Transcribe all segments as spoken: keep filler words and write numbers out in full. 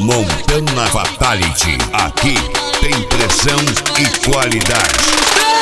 Montana Fatality. Aqui tem pressão e qualidade.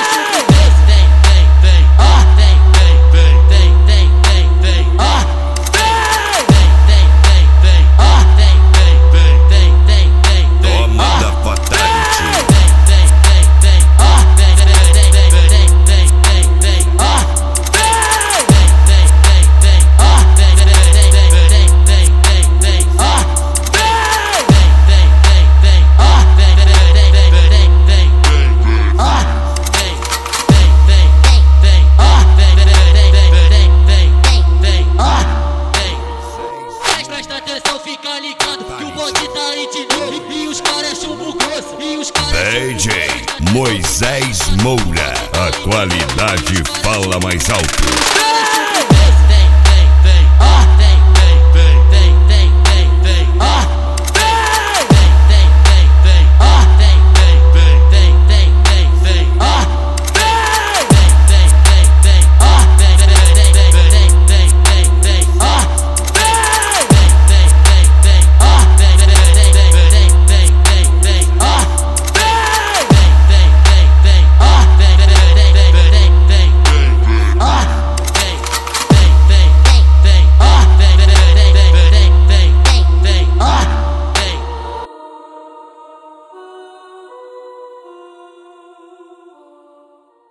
Fica ligado que o bonde tá aí de novo. E os caras chumbo grosso. E os caras D J Moisés Moura. A qualidade fala mais alto.